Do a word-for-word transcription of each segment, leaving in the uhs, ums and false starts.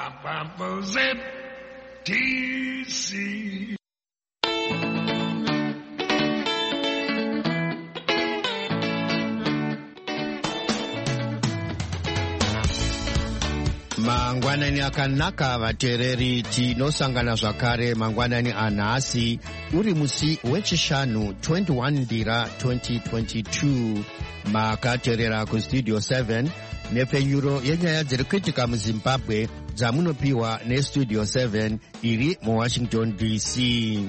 Z T C. Mangwanani akanaka vateereri, tinosangana zvakare mangwanani anhasi uri musi wechishanu twenty-one ndira twenty twenty-two. Makateerera kustudio seven nepfenyuro yenyaya dziri kuitika muzimbabwe dzamunopiwa nestudio seven iri muwashington D C.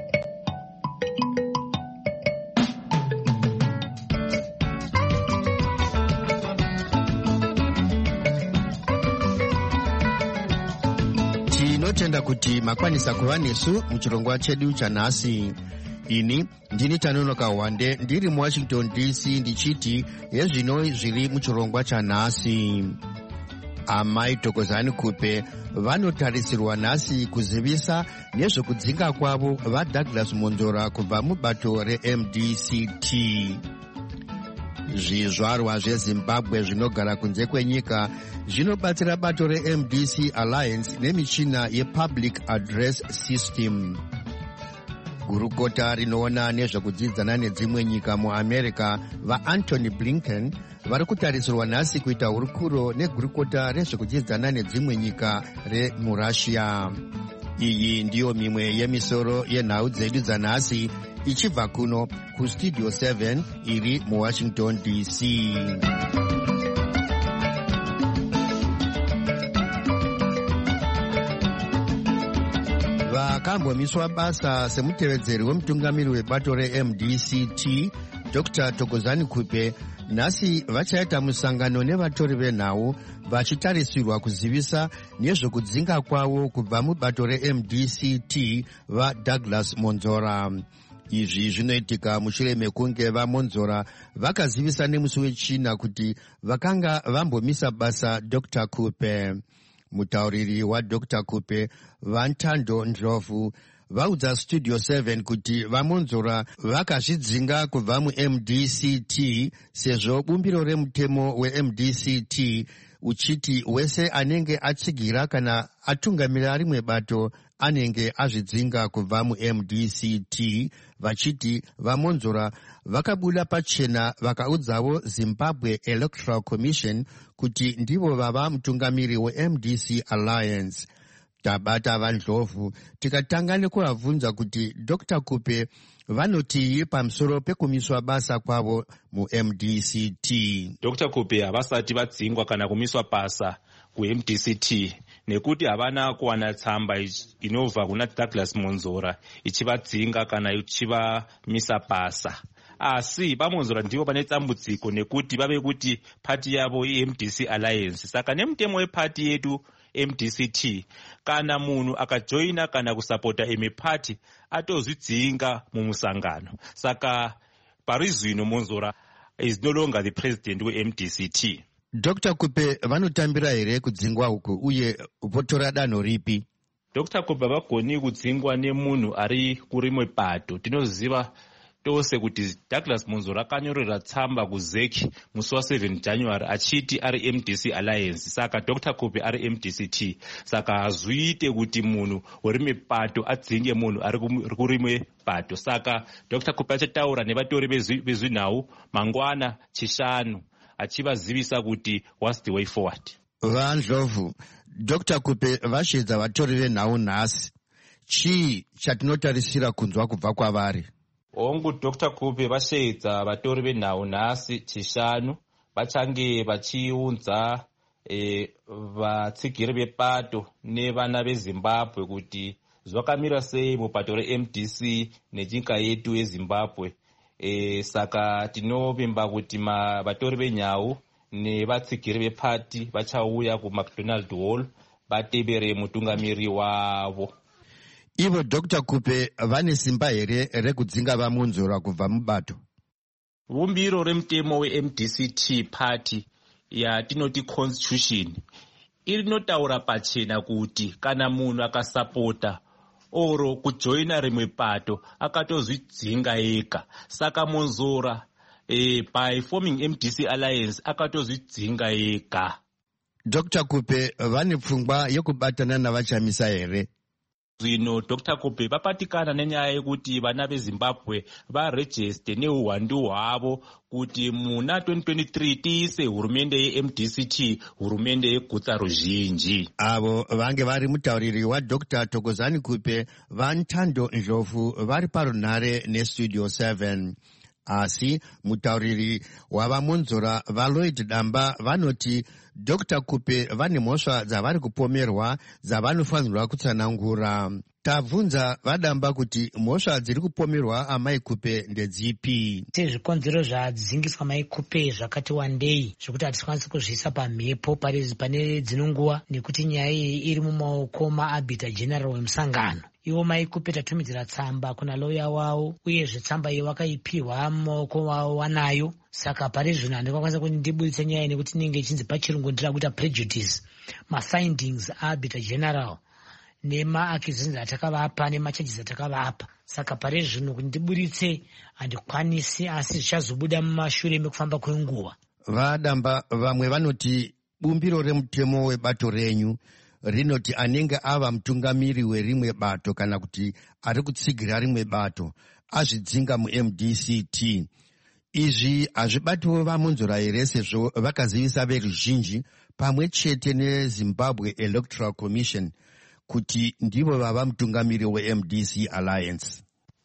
Tinotenda kuti makwanisa kuva nesu muchirongwa chedu chanhasi. Ini ndini Tanonoka Wande ndiri muwashington D C ndichiti yezvino zviri muchirongwa chanhasi. Amai Thokozani Kupe vanotarisirwa nhasi kuzivisa nezvekudzinga kwavo vaDouglas Monzora kubva mubato reM D C T. Zvizvarwa zveZimbabwe zvinogara kunze kwenyika zvinobatsira bato reM D C Alliance nemichina yePublic Address System. Gurukota rinoona nezvekudzidzana nedzimwe nyika muAmerica vaAntony Blinken vari kutarisirwa nhasi kuita hurukuro negurukota rezvekudzidzana nedzimwe nyika remuRussia. Iyi ndiyo mimwe yemisoro yenhau dzedu dzanhasi ichibva kuno kustudio seven iri muwashington D C. Vakambomiswa basa semutevedzeri wemutungamiri webato reM D C T Doctor Thokozani Kupe nhasi vachaita musangano nevatori venhau vachitarisirwa kuzivisa nezvekudzinga kwavo kubva mubato reM D C T vaDouglas Monzora. Izvi zvinoitika mushure mekunge vaMonzora vakazivisa nemusi wechina kuti vakanga vambomisa basa Doctor Kupe. Mutauriri waDoctor Kupe Vantando Ndlovu vaudza studio seven kuti vaMonzora vakazvidzinga kubva muM D C T sezvo bumbiro remutemo weM D C T uchiti wese anenge atsigira kana atungamirira rimwe bato anenge azvidzinga kubva muM D C T, vachiti vaMonzora vakabuda pachena vakaudzawo Zimbabwe Electoral Commission kuti ndivo vava mutungamiri weM D C Alliance. Tabata vaNdlovu tikatanga nekuvabvunza kuti Doctor Kupe vanotii pamusoro pekumiswa basa kwavo muM D C T. Doctor Kupe havasati vadzingwa kana kumiswa basa kuM D C T nekuti havana kuwana tsamba inobva kuna Douglas Monzora ichivadzinga kana ichivamisa basa. Asi vaMonzora ndivo pane tsambudziko nekuti vave kuti pati yavo iM D C Alliance. Saka nemutemo wepati yedu M D C T kana munhu akajoina kana kusapota imwe pati atozvidzinga mumusangano. Saka parizvino Monzora is no longer the president weM D C T. Doctor Kupe vanotambira here kudzingwa uku uye votora danho ripi? Doctor Kupe vagoni kudzingwa nemunhu ari kurimwe bato. Tinoziva tose kuti Douglas Monzora akanyorera tsamba kuZeki musi wa7 January achiti ari M D C Alliance. Saka Doctor Kupe ari M D C T. Saka hazviite kuti munhu werimwe bato adzinge munhu ari kurimwe bato. Saka Doctor Kupe achataura nevatori vezvinhau mangwana chishanu achivazivisa kuti what's the way forward. Vandlovu, Doctor Kupe vashedza vatori venhau nhasi. Chii chatinotarisira kunzwa kubva kwavari? Ongu Doctor Kupe vashedza vatori venhau nhasi chishanu vachange vachiunza e, vatsigiri vepato nevana veZimbabwe kuti zvakamira sei mubato reM D C nenyika yedu yeZimbabwe. E, saka tinovimba kuti vatori venyau nevatsigiri vepati vachauya kuMcDonald Hall vatevere mutungamiri wavo. Ivo Doctor Kupe vane simba here rekudzinga vaMonzora kubva mubato? Bumbiro remutemo weM D C T party yatinoti constitution inotaura pachena kuti kana munhu akasapota oro kujoina rimwe bato akatozvidzinga ega. Saka Monzora eh, by forming M D C Alliance akatozvidzinga ega. Doctor Kupe vane pfungwa yekubatana navachamisa here? Zvino Doctor Kupe vapatikana nenyaya yekuti vana veZimbabwe varejiste neuhwandu hwavo kuti muna twenty twenty-three tiise hurumende ye-M D C T hurumende yegutsa ruzhinji. Avo vange vari mutauriri waDoctor Thokozani Kupe vaNtando Ndlovu vari parunhare neStudio seven. Asi mutauriri wavamonzora vaLloyd Damba vanoti Doctor Kupe vane mhosva dzavari kupomerwa dzavanofanirwa kutsanangura. Tabvunza vaDamba kuti mhosva dziri kupomerwa amai Kupe ndedzipi? Sezvikonzero zvadzingiswa mai Kupe zvakati wandei zvokuti hatikwanisi kuzviisa pamhepo pane dzino nguva nekuti nyaya iyi iri mumaoko maArbiter General wemusangano. Ivo mai Kupe tatumidzira tsamba kuna loya wavo uyezve tsamba iyo vakaipiwa mumaoko wavo wanayo. Saka pari zvino handikwanisa kuti ndiburitse nyaya nekuti inenge ichinzi pachirungu ndira kuita prejudice mafindings aArbiter General nema-accusations atakavapa nemacharges atakavapa. Saka pari zvino kuti ndiburitse handikwanisi, asi zvichazobuda mumashure mekufamba kwenguva. VaDamba vamwe vanoti bumbiro remutemo webato renyu rinoti anenge ava mutungamiri werimwe bato kana kuti ari kutsigira rimwe bato azvidzinga mu-M D C T. Izvi hazvibatiwo vamonzora here sezvo vakazivisa veruzhinji pamwe chete neZimbabwe Electoral Commission kuti ndivo vava mutungamiri we-M D C Alliance.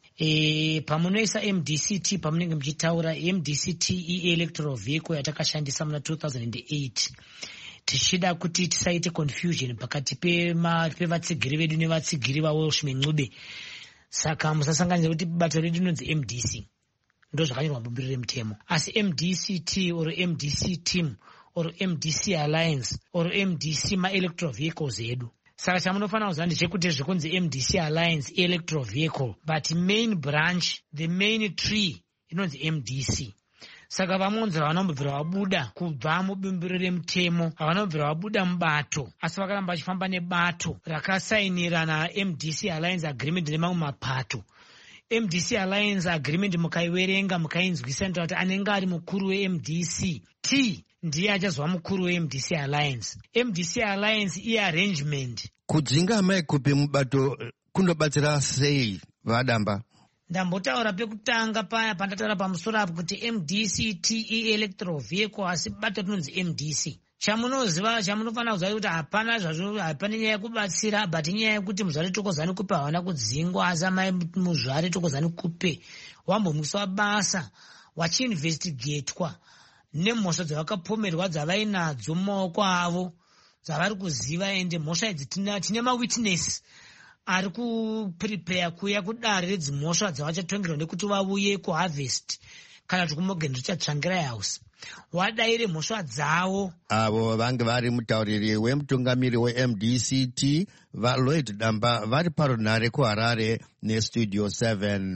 E, pamunoisa M D C T pamunenge muchitaura M D C T e-electoral vehicle yatakashandisa muna two thousand eight. Tichida kuti tisaite confusion pakati pevatsigiri vedu nevatsigiri vaWalsh Mencube. Saka musasanganisa kuti bato redu rinonzi M D C. Ndo zvakanyorwa mubumbiro remutemo. Asi M D C T or M D C team or M D C Alliance or M D C ma-electoral vehicles edu. Saka chamunofanira kuziva ndechekuti zvikunzi M D C Alliance electoral vehicle, but main branch, the main tree inonzi M D C. Saka vamonzera vanombobvira vabuda kubva mubumbiro remutemo, vanombobvira vabuda mubato, asi vakaramba vachifamba nebato rakasainira na-M D C Alliance agreement nemamwe mapato. M D C Alliance agreement mukaiverenga mukainzwisa kuti anenge ari mukuru we-M D C T ndiye achazova mukuru we-M D C Alliance. M D C Alliance i-arrangement. Kudzinga amai Kupe mubato kunobatsira sei vaDamba? Ndambotaura pekutanga paya pandataura pamusoro apo kuti M D C T e-electoral vehicle asi bato rinonzi M D C. Chamunoziva chamunofanira kuziva kuti hapana zvazvo, hapana nyaya yekubatsira, but nyaya yekuti muzvare Thokozani Kupe havana kudzingwa, asi amai muzvare Thokozani Kupe wambomwiswa basa wachiinvestigatwa nemhosva dzavakapomerwa dzavainadzo mumaoko avo dzavari kuziva, ende mhosva idzi tine mawitness ari kuprepare kuya kudare redzimhosva dzavachatongerwa nekuti vauye kuharvest kana kuti kuMorgan Richard House wadaire mhosva dzavo. Avo vange vari mutauriri wemutungamiri we-M D C T vaLloyd Damba vari parunhare kuHarare neStudio seven.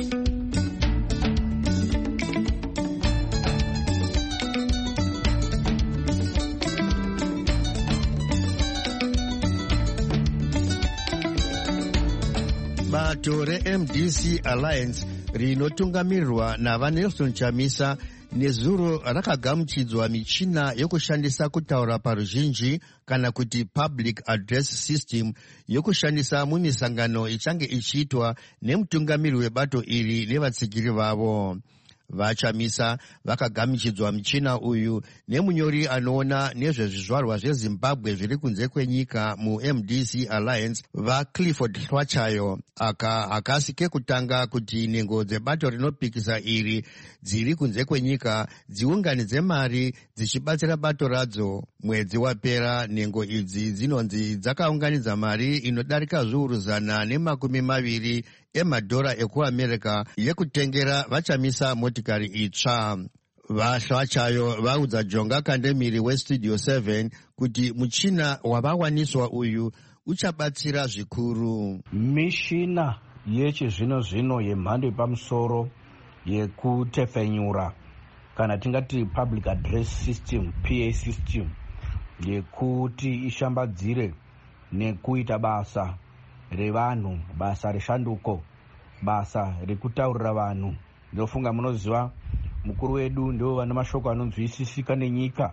Bato re-M D C Alliance rinotungamirirwa navaNelson Chamisa nezuro rakagamuchidzwa michina yokushandisa kutaura paruzhinji kana kuti public address system yokushandisa mumisangano ichange ichiitwa nemutungamiri webato iri nevatsigiri vavo. VaChamisa vakagamuchidzwa michina uyu nemunyori anoona nezvezvizvarwa zveZimbabwe zviri kunze kwenyika mu-M D C Alliance vaClifford Hlwachayo aka hakasi kekutanga kuti nhengo dzebato rinopikisa iri dziri kunze kwenyika dziunganidze mari dzichibatsira bato radzo. Mwedzi wapera nhengo idzi dzinonzi dzakaunganidza mari inodarika zviuru zana nemakumi maviri emadhora ekuAmerica yekutengera vaChamisa motikari itsva. VaHlwachayo vaudza Jonga Kandemiri weStudio seven kuti muchina wavawaniswa uyu uchabatsira zvikuru. Mishina yechizvino zvino yemhando yepamusoro yekutefenyura kana tingati public address system P A system yekuti ishambadzire nekuita basa revanhu, basa reshanduko, basa rekutaurira vanhu. Ndofunga munoziva mukuru wedu ndio vana mashoko anonzwisisika nenyika,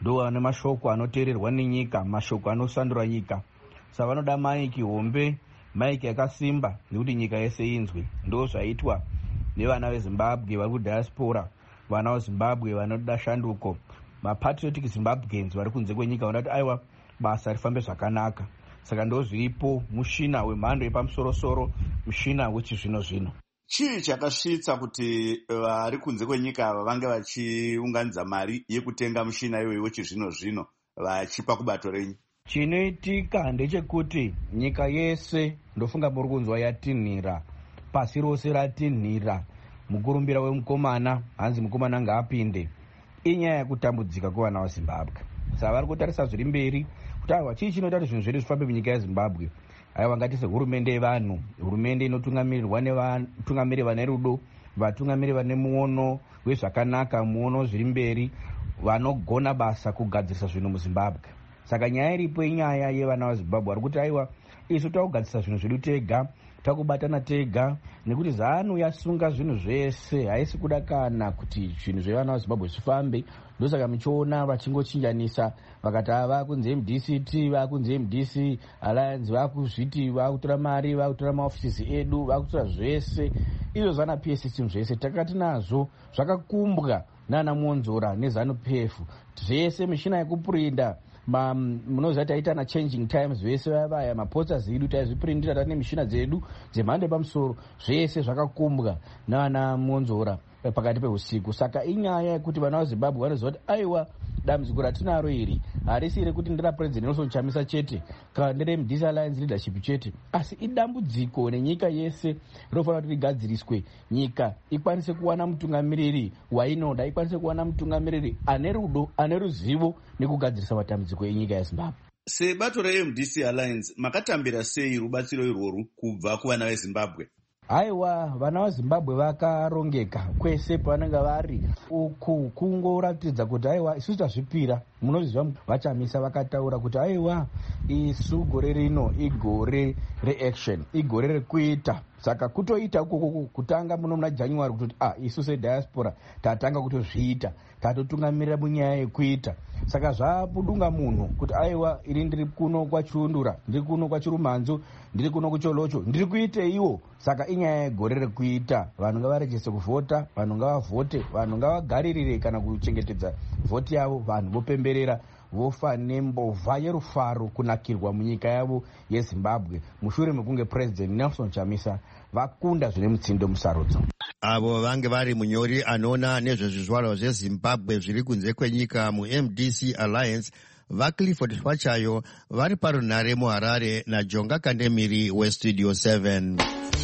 ndo vane mashoko anoteererwa nenyika, mashoko anosandura nyika. Saka vanoda maiki hombe, maiki yakasimba nekuti nyika yese inzwe. Ndo zvaitwa nevana veZimbabwe vari kudiaspora, vana veZimbabwe vanoda shanduko, mapatriotic Zimbabweans vari kunze kwenyika vanoda kuti aiwa basa rifambe zvakanaka. Saka ndo zviripo mushina wemhando yepamusorosoro, mushina wechizvino zvino. Chii chakasvitsa kuti vari kunze kwenyika ava vange vachiunganidza mari yekutenga mushina iwoyo wechizvino zvino vachipa kubato renyu? Chinoitika ndechekuti nyika yese ndofunga muri kunzwa yatinhira, pasi rose ratinhira. Mukurumbira wemukomana hanzi mukomana ngaapinde. Inyaya yekutambudzika kwevana veZimbabwe. Saka vari kutarisa zviri mberi kuti aiwa chii chinoita kuti zvinhu zvedu zvifambe munyika yeZimbabwe. Aiwa ngatise hurumende yevanhu, hurumende inotungamirirwa nevatungamiri vane rudo, vatungamiri vane muono wezvakanaka, muono zviri mberi, vanogona basa kugadzirisa zvinhu muZimbabwe. Saka nyaya iripo inyaya yevana veZimbabwe vari kuti aiwa isu takugadzirisa zvinhu zvedu tega, takubatana tega, nekuti ZANU yasunga zvinhu zvese, haisi kuda kana kuti zvinhu zvevana veZimbabwe zvifambe. Ndosaka muchiona vachingochinjanisa vakati vakunze M D C T, vakunze M D C Alliance, vakuzviti vakutora mari, vakutora maofisisi edu, vakutora zvese izvo zvana P A system zvese takati nazvo zvakakumbwa nana Monzora neZANU P F zvese, mishina yekuprinda munoziva taita na changing times vese vaya maposters edu taizvipirindira tane mishina dzedu dzemhando yepamusoro zvese zvakakumbwa nana Monzora pakati peusiku. Saka inyaya yekuti vana veZimbabwe vanoziva kuti aiwa dambudziko ratinaro iri harisi rekuti ndira president Nelson Chamisa chete kana ndere M D C Alliance leadership chete, asi idambudziko nenyika yese rinofanira kuti rigadziriswe. Nyika ikwanise kuwana mutungamiriri wainoda, ikwanise kuwana mutungamiriri ane rudo, ane ruzivo nekugadzirisa matambudziko enyika yeZimbabwe. Sebato reM D C Alliance makatambira sei rubatsiro irworwu kubva kuvana veZimbabwe? Aiwa, vana veZimbabwe vakarongeka kwese pavanenge vari. Uku kungoratidza kuti aiwa isusu tazvipira. Munoziva vaChamisa vakataura kuti aiwa isu gore rino igore reaction, igore rekuita. Saka kutoita ukoko kutanga muno muna January kuti ah isu sediaspora tatanga kutozviita, tatotungamirira munyaya yekuita. Saka zvapudunga munhu kuti aiwa iri ndiri kuno kwaChirundura, ndiri kuno kwaChirumanzu, ndiri kuno kuCholocho, ndiri kuiteiwo. Saka inyaya yegore rekuita, vanhu ngavarejeste kuvhota, vanhu ngavavhote, vanhu ngavagaririre kana kuchengetedza vhoti yavo, vanhu vopemberera vofa nembovha yerufaro kunakirwa munyika yavo yeZimbabwe mushure mekunge President Nelson Chamisa vakunda zvine mutsindo musarudzo. Avo vange vari munyori anoona nezvezvizvarwa zveZimbabwe zviri kunze kwenyika muM D C Alliance vaClifford Shwachayo vari parunhare muHarare naJonga Kandemiri weStudio seven.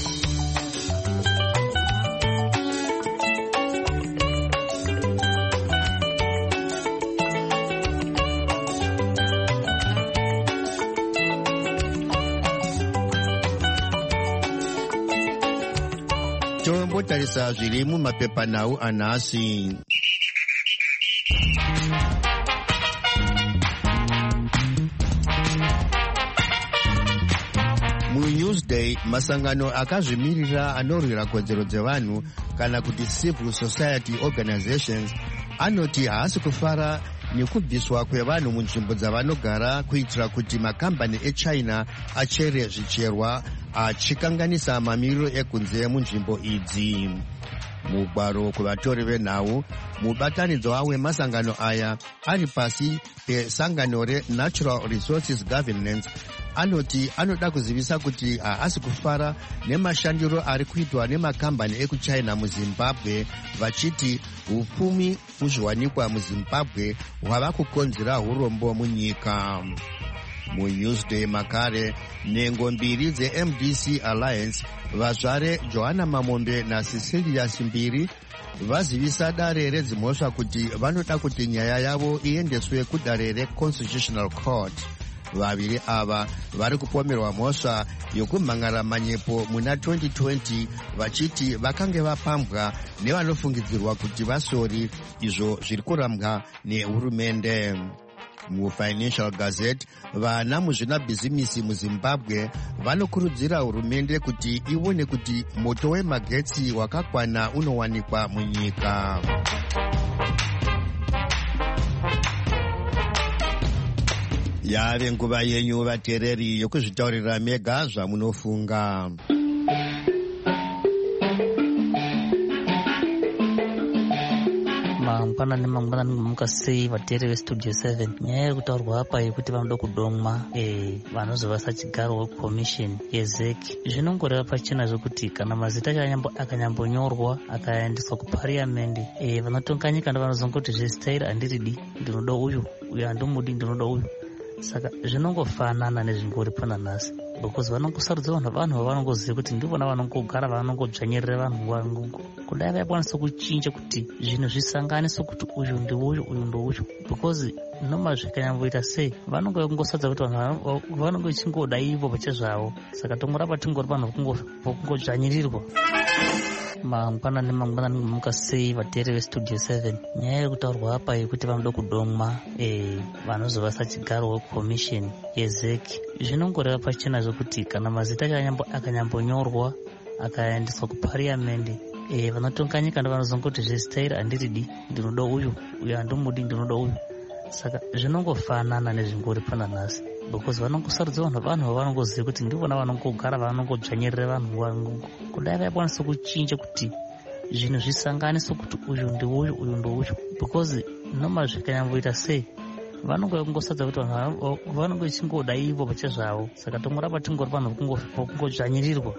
Tombotarisa zviri mumapepanhau anhasi. MuNewsday, masangano akazvimirira anorwira kodzero dzevanhu kana kuti civil society organizations anoti haasi kufara nekubviswa kwevanhu munzvimbo dzavanogara kuitira kuti makambani eChina achere zvicherwa achikanganisa mamiriro ekunze munzvimbo idzi. Mugwaro kuvatori venhau, mubatanidzwa wemasangano aya ari pasi pesangano reNatural Resources Governance anoti anoda kuzivisa kuti haasi kufara nemashandiro ari kuitwa nemakambani ekuChina muZimbabwe, vachiti hupfumi huzviwanikwa muZimbabwe hwava kukonzera urombo munyika. MuNewsday makare, nhengo mbiri dzeM D C Alliance, vazvare Johanna Mamombe naCecilia Simbiri, vazivisa dare redzimhosva kuti vanoda kuti nyaya yavo iendeswe kudare reConstitutional Court. Vaviri ava vari kupomerwa mhosva yokumhangara manyepo muna twenty twenty vachiti vakange vapambwa nevanofungidzirwa kuti vasori, izvo zviri kurambwa nehurumende. MuFinancial Gazette, vana muzvinabhizimisi muZimbabwe vanokurudzira hurumende kuti ione kuti moto wemagetsi wakakwana unowanikwa munyika. yave nguva yenyu vateereri yokuzvitaurira mega zvamunofunga. mangwanani mangwanani muka sei vateereri vestudio seven. Nyaya yekutaurwa apa yekuti vanoda kudomwa e, vanozovasa chigaro wekomishini yezeki zvinongoreva pachena zvokuti kana mazita acho akanyambonyorwa akaendeswa kupariamendi e, vanotonga nyika ndo vanozongoti zvesitairi handiridi, ndinoda uyu, uyu handimudi, ndinoda uyu. Saka zvinongofanana nezvingori pana nhasi, because vanongosarudza vanhu vanhu vavanongoziva kuti ndivona vanongogara vanongodzvanyirira vanhu nguva nguva. Kudai vaikwanisa kuchinja kuti zvinhu zvisanganise kuti uyu ndi uyu, uyu ndi uyu, because noma zvikanyamboita sei vanongosadza kuti vanhu vanongo vachingoda ivo pachezvavo. Saka tongorapa tingori vanhu vokungodzvanyirirwa. mangwanani mangwanani muka sei vateereri vestudio seven. Nyaya yekutaurwa apa yekuti vanoda kudomwa e, vanozovasa chigaro wekomishini yezeki zvinongoreva pachena zvokuti kana mazita acho akanyambonyorwa akaendeswa kupariamendi e, vanotonga nyika ndo vanozongoti zvesitairi handiridi, ndinoda uyu, uyu handimudi, ndinoda uyu. Saka zvinongofanana nezvingori pana nhasi, because vanongosarudza vanhu vanhu vavanongoziva kuti ndivona vanongogara vanongodzvanyirira vanhu nguva nguva. Kudai vaikwanisa kuchinja kuti zvinhu zvisanganise kuti uyu ndi uyu, uyu ndi uyu, because noma zvikanyamboita sei vanongosadza kuti vanhu vanongo vachingoda ivo pachezvavo. Saka tongorapa tingori vanhu vokungodzvanyirirwa.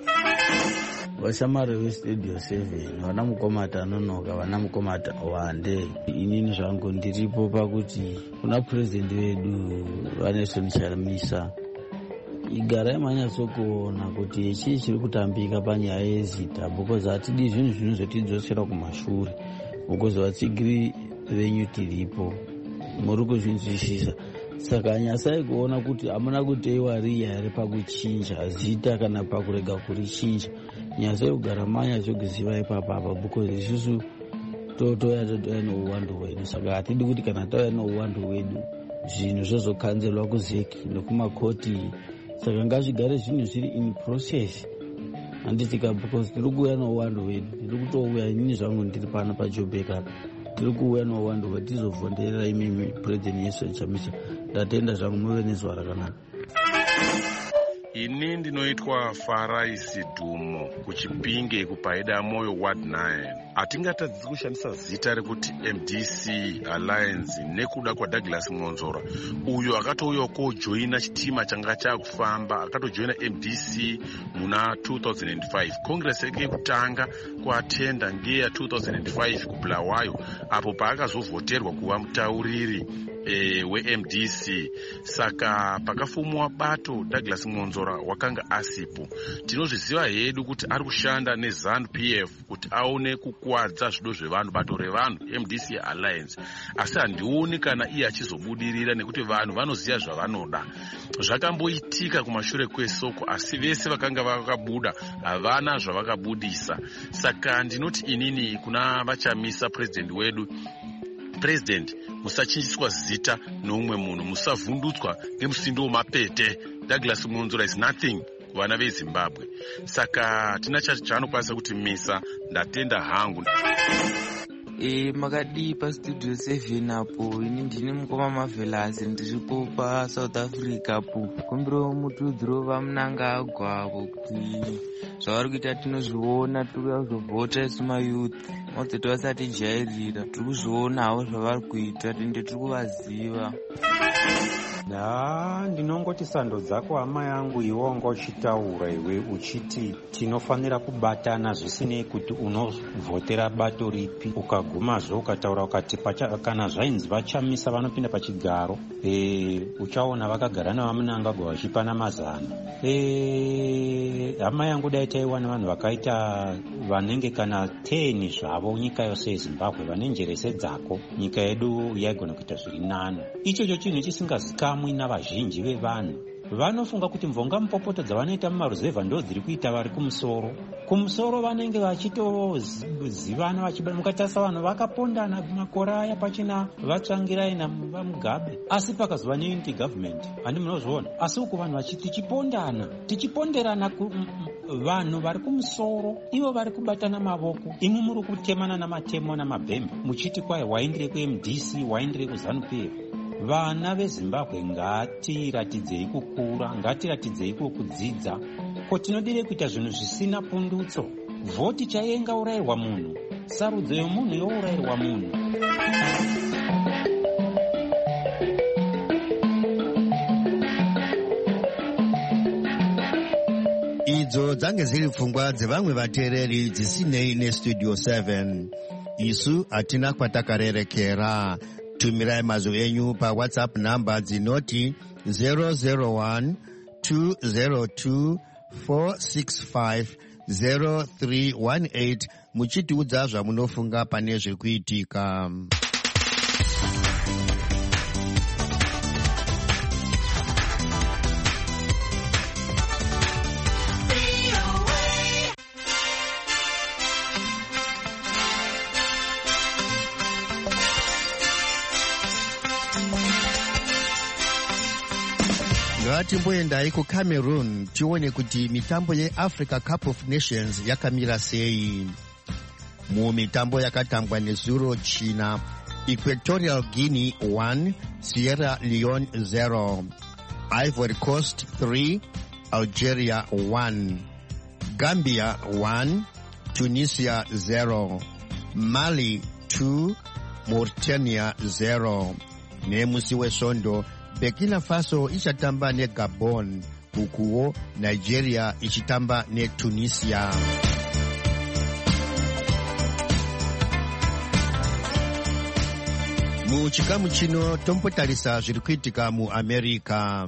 Vashamari vestudio seven, vana mukomata anonoka, vana mukomata wande. Inini zvangu ndiripo pakuti kuna purezidendi vedu vaNelson Chamisa igara manyatsokuona kuti chii chiri kutambika panyaya yezita, because hatidi zvinhu zvinozotidzosera kumashure, because vatsigiri venyu tiripo muri kuzvinzwisisa. Saka nyasai kuona kuti hamuna kuteiwa riya here pakuchinja zita kana pakurega kurichinja. Nyasai kugara manyatsokuziva ipapapa, because isusu totoya totoya nouwandu hwedu. Saka hatidi kuti kana tauya nouwandu hwedu zvinhu zvozokanzelwa kuzeki nekumakoti. Saka ngazvigare zvinhu zviri in process. Handitika because tiri kuuya nouwandu hwedu, tiri kutouya inini zvangu ndiri pano pajobeka, tiri kuuya nouwandu hwedu tizovhonderera imimi purezidendi Nelson Chamisa. Ndatenda zvangu muve nezuva rakanaka. Ini ndinoitwa Faraisi Dhumo kuchipinge kupaida moyo ward nine. Hatingatadzi kushandisa zita rekuti M D C Alliance nekuda kwaDouglas Monzora, uyo akatouya kojoina chitima changa chakufamba, akatojoina M D C muna two thousand five. Congress yake yekutanga kuatenda ngeya two thousand five kuBulawayo, apo paakazovhoterwa kuva mutauriri E, we-M D C. Saka pakafumwa bato Douglas Monzora wakanga asipo. Tinozviziva hedu kuti ari kushanda neZANU P F kuti aone kukwadza zvido zvevanhu, bato revanhu M D C Alliance. Asi handioni kana iye achizobudirira nekuti vanhu vanoziva zvavanoda. Zvakamboitika kumashure kwesoko, asi vese vakanga vakabuda havana zvavakabudisa. Saka ndinoti inini kuna vachamisa president wedu, President, musachinjiswa zita noumwe munhu, musavhundutswa nemusindo wemapete. Douglas Monzora is nothing kuvana veZimbabwe. Saka tina chaanokwanisa kuti misa. Ndatenda hangu. E, makadi pastudio seven apo. Ini ndini mukoma Marvelous, ndiripo paSouth Africa apo. Kumbiro mutudziro vamunanga agwavo kuti zvavari kuita tinozviona, tiri kuzovhota isu mayouth modzoti vasati jairira, tiri kuzvionawo zvavari kuita, tinde tiri kuvaziva. Da, ndinongoti sando dzako hama yangu iwonga uchitaura iwe uchiti tinofanira kubatana zvisinei kuti unovhotera bato ripi. Ukagumazvo ukataura ukati kana zvainzi vachamisa vanopinda pachigaro, e, uchaona vakagara navamunangagwa vachipana mazana. E, hama yangu dai taiwana vanhu vakaita vanenge kana teni zvavo nyika yose yeZimbabwe vane njere sedzako, nyika yedu yaigona kuita zviri nani. Ichocho chinhu chisingazikamwi navazhinji vevanhu. Vanofunga kuti mvonga mupopoto dzavanoita mumaruzevha ndo dziri kuita vari kumusoro. Kumusoro vanenge vachitozivana vachibana. Mukatarisa vanhu vakapondana makore aya pachina vatsvangirai namugabe, asi pakazova neunity government, handi munozviona. Asi uku vanhu vachiti tichipondana, tichiponderana vanhu vari kumusoro, ivo vari kubatana mavoko, imwe muri kutemana namatemo namabhembe, muchiti kwai waindire kuM D C, waindire kuZANU P F. vana vezimbabwe ngatiratidzei kukura, ngatiratidzei kudzidza, ko tinodire kuita zvinhu zvisina pundutso. Vhoti chaiye ingaurayirwa munhu, sarudzo yomunhu yourayirwa munhu. idzo dzange dziri pfungwa dzevamwe vateereri dzisinei nestudio seven. Isu hatina kwatakarerekera. Tumirai mazwi enyu pawhatsapp namba dzinoti zero zero one two zero two four six five zero three one eight muchitiudza zvamunofunga pane zviri kuitika. Ngatimboendai kuCameroon tione kuti mitambo yeAfrica Cup of Nations yakamira sei. Mumitambo yakatambwa nezuro China, Equatorial Guinea one, Sierra Leone zero, Ivory Coast three, Algeria one, Gambia one, Tunisia zero, Mali two, Mauritania zero. Nemusi weshondo Burkina Faso ichatamba ne Gabon, ukuwo Nigeria ichitamba ne Tunisia. Muchikamu chino tombotarisa zviri kuitika mu America.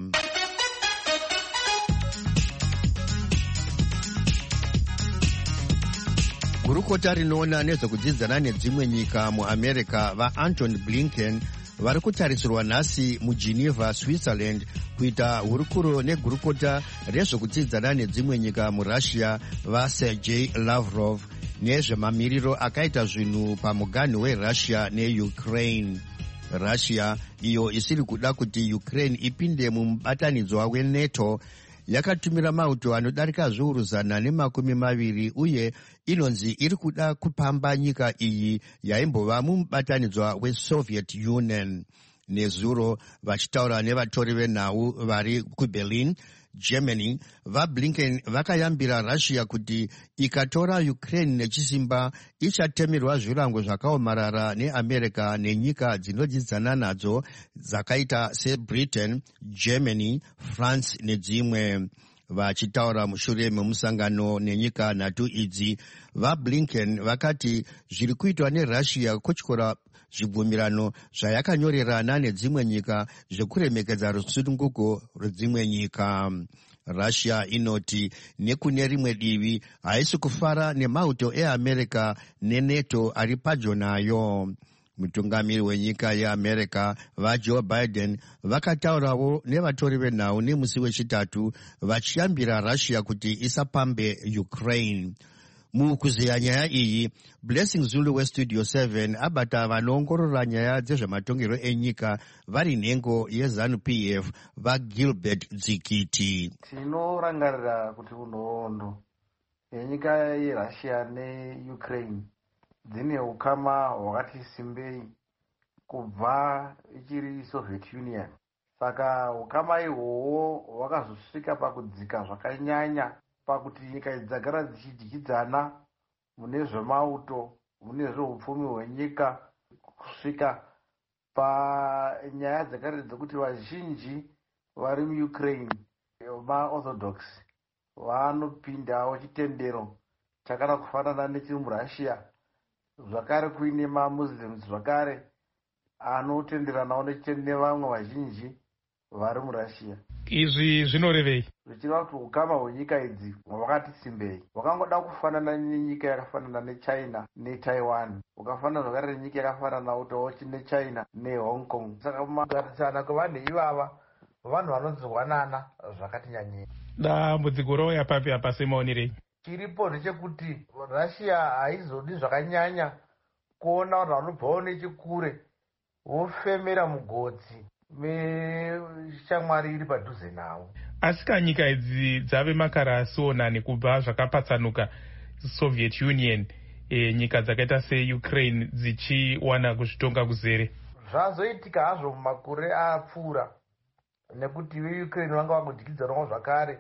Gurukota rinoona nezvekudzidzana nedzimwe nyika mu America vaAntony Blinken vari kutarisirwa nhasi muGeneva, Switzerland kuita hurukuro negurukota rezvekudzidzana nedzimwe nyika muRussia vaSergei Lavrov nezvemamiriro akaita zvinhu pamuganhu weRussia neUkraine. Russia, iyo isiri kuda kuti Ukraine ipinde mumubatanidzwa weNATO, yakatumira mauto anodarika zviuru zana nemakumi maviri uye inonzi iri kuda kupamba nyika iyi yaimbova mumubatanidzwa weSoviet Union. Nezuro vachitaura nevatori venhau vari kuBerlin, Germany, vaBlinken vakayambira Russia kuti ikatora Ukraine nechisimba ichatemerwa zvirango zvakaomarara neAmerica nenyika dzinodyidzana nadzo dzakaita seBritain, Germany, France nedzimwe. Vachitaura mushure memusangano nenyika nhatu idzi, vaBlinken vakati zviri kuitwa neRussia kutyora zvibvumirano zvayakanyorerana nedzimwe nyika zvekuremekedza rusununguko rwedzimwe nyika. Russia inoti nekune rimwe divi haisi kufara nemauto eAmerica neNATO ari padyo nayo. Mutungamiri wenyika yeAmerica vaJoe Biden vakataurawo nevatori venhau nemusi wechitatu vachiyambira Russia kuti isapambe Ukraine. Mukuziya nyaya iyi, Blessing Zulu weStudio seven abata vanoongorora nyaya dzezvematongero enyika vari nhengo yeZANU-P F vaGilbert Dzikiti. Tinorangarira kuti unhoroondo yenyika yeRussia neUkraine dzine ukama hwakati simbei kubva ichiri Soviet Union. Saka ukama ihwohwo hwakazosvika pakudzika zvakanyanya pakuti nyika dzagara dzichidyidzana mune zvemauto, mune zveupfumi hwenyika, kusvika panyaya dzakati dzekuti vazhinji vari muUkraine vaOrthodox vanopindawo chitendero chakada kufanana nechiri muRussia. Zvakare kuine maMuslims zvakare anotenderanawo nevamwe vazhinji vari muRussia. Izvi zvinorevei? Zvichireva kuti ukama hwenyika idzi hwakati simbei. Hwakangoda kufanana nenyika yakafanana neChina neTaiwan, hukafanana zvakare nenyika yakafanana utawo neChina neHong Kong. Saka mugarisana kwevanhu ivava vanhu vanonzwanana zvakati nyanyei. Dambudziko rouya papi apa semaonirei? Chiripo ndechekuti Russia haizodi zvakanyanya kuona vanhu vanobvawo nechikure vofemera mugodzi meshamwari iri padhuze navo. Asi kanyika idzi dzave makarasionani kubva zvakapatsanuka Soviet Union, e, nyika dzakaita seUkraine dzichiwana kuzvitonga kuzere. zvazoitika hazvo mumakore apfuura, nekuti veukraine vanga vangodyidzanawo zvakare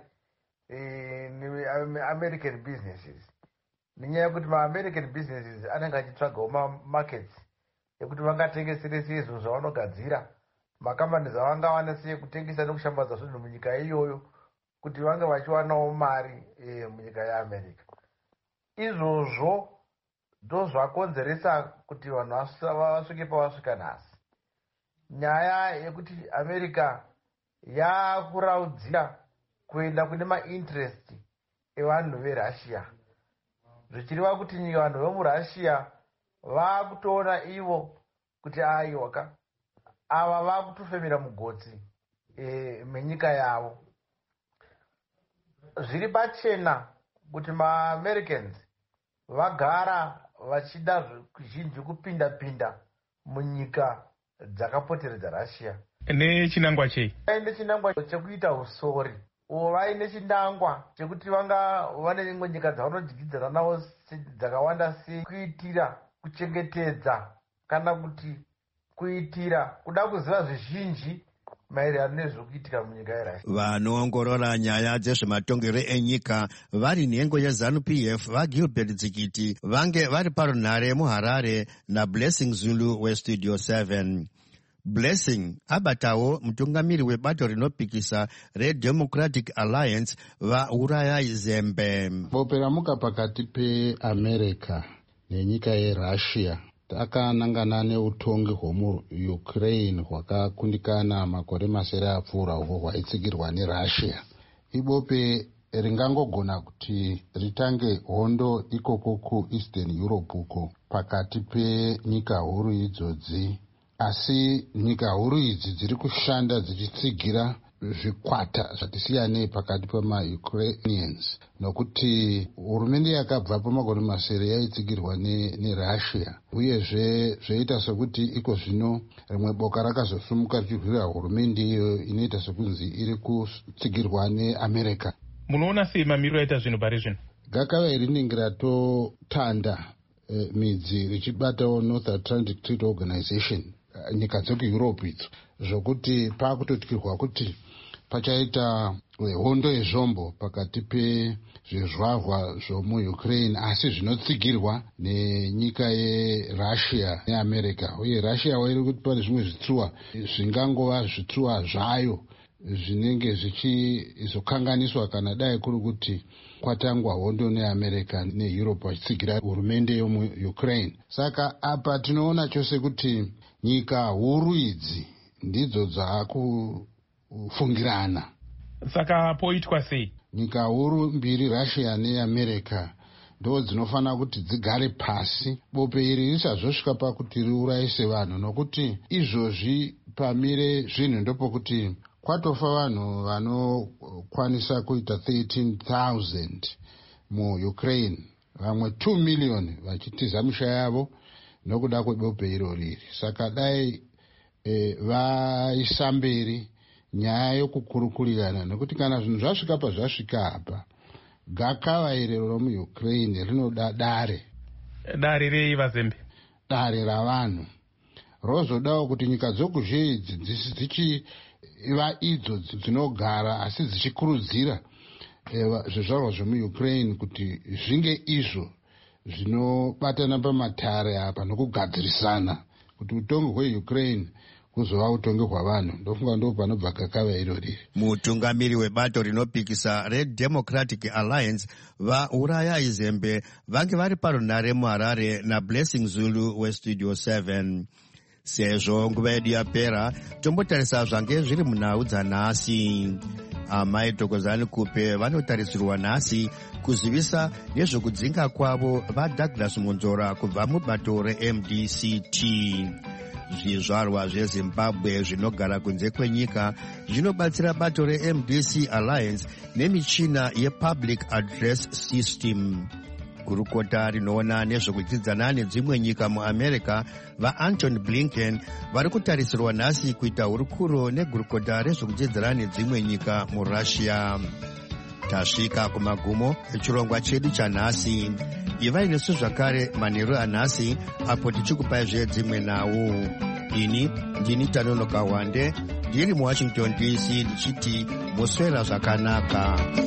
neamerican businesses, nenyaya yekuti maamerican businesses anenge achitsvagawo mamarkets ekuti vangatengesere sei zvinhu zvavanogadzira. Makambanis avanga wana sei kutengesa nekushambadza zvinhu munyika iyoyo kuti vange vachiwanawo mari e, munyika yeamerica. Izvozvo ndo zvakonzeresa kuti vanhu vasvike pavasvika nhasi. Nyaya yekuti America yakuraudzira kuenda kune mainterest evanhu veRussia, zvichireva kuti vanhu vemurussia vakutoona ivo kuti aiwaka ava vakutofemera mugotsi e, menyika yavo. Zviri pachena kuti maAmericans vagara vachida zvizhinji kupinda pinda munyika dzakapoteredza Russia. Nechinangwa chei? Vaine chinangwa chekuita usori, uvo vaine chinangwa chekuti vanga vane imwe nyika dzavanodyidzana navo dzakawanda sei, kuitira kuchengetedza kana kuti kuitira kuda kuziva zvizhinji maererano nezvokuitika munyika yeRussia. Vanoongorora nyaya dzezvematongero enyika vari nhengo yeZANU P F vaGilbert Dzikiti vange vari parunhare muHarare naBlessing Zulu weStudio seven. Blessing abatawo mutungamiri webato rinopikisa reDemocratic Alliance vauraya Zembe. Bope ramuka pakati peAmerica nenyika yeRussia takanangana neutongi hwomuUkraine hwakakundikana makore masere apfuura uhwo hwaitsigirwa neRussia. Ibope ringangogona kuti ritange hondo ikoko kuEastern Europe uko pakati penyika huru idzodzi, asi nyika huru idzi dziri kushanda dzichitsigira zvikwata zvatisiyanei pakati pemaukrainians, nokuti hurumende yakabva pamakore masere yaitsigirwa neRussia, uyezve zvoita sekuti iko zvino rimwe boka rakazosumuka richirwira hurumende iyo inoita sekunzi iri kutsigirwa neAmerica. Munoona sei mamiriro aita zvinhu pari zvino? Gakava rinenge ratotanda eh, midzi richibatawo North Atlantic Treaty Organization, nyika dzekuEurope idzo, zvokuti pakutotyirwa kuti pachaita hondo yezvombo pakati pezvizvarwa zvomuUkraine, asi zvinotsigirwa nenyika yeRussia neAmerica. Uye Russia wairi kuti pane zvimwe zvitsuwa zvingangova zvitsuwa zvayo zvinenge zvichizokanganiswa kana dai kuri kuti kwatangwa hondo neAmerica neEurope vachitsigira hurumende yomuUkraine. Saka apa tinoona chose kuti nyika huru idzi ndidzo dzakufungirana. Saka poitwa sei? Nyika huru mbiri, Russia neAmerica, ndo dzinofanira kuti dzigare pasi bope iri risazosvika pakuti riurayise vanhu, nokuti izvozvi pamire zvinhu ndopokuti kwatofa vanhu vanokwanisa kuita thirteen thousand muUkraine, vamwe two million vachitiza misha yavo nokuda kwebope iro riri. Saka dai e, vaisa mberi nyaya yokukurukurirana, nokuti kana zvinhu zvasvika pazvasvika apa, gakava iri romuUkraine rinoda dare. Dare rei vaZembe? Dare ravanhu. Rozodawo kuti nyika dzokuzhe idzi dzichiva idzo dzinogara asi dzichikurudzira zvizvarwa zvemuUkraine kuti zvinge izvo zvinobatana pamatare apa nokugadzirisana kuti utongi hweUkraine kuzova utongi hwavanhu. Ndofunga ndo panobva kakava iro riri. Mutungamiri webato rinopikisa reDemocratic Alliance vauraya Zembe vange vari parunhare muHarare naBlessing Zulu weStudio seven. Sezvo nguva yedu yapera, tombotarisa zvange zviri munhau dzanhasi. Amai Thokozani Kupe vanotarisirwa nhasi kuzivisa nezvokudzinga kwavo vaDouglas Monzora kubva mubato reM D C T. Zvizvarwa zveZimbabwe zvinogara kunze kwenyika zvinobatsira bato reM D C Alliance nemichina yePublic Address System. Gurukota rinoona nezvokudzidzana nedzimwe nyika muAmerica vaAntony Blinken vari kutarisirwa nhasi kuita hurukuro negurukota rezvokudzidzana nedzimwe nyika muRussia. Tasvika kumagumo echirongwa chedu chanhasi. Ivai nesu zvakare manheru anhasi apo tichikupai zvedzimwe nhau. ini ndini Tanonoka Wande ndiri muwashington D C ndichiti muswera zvakanaka.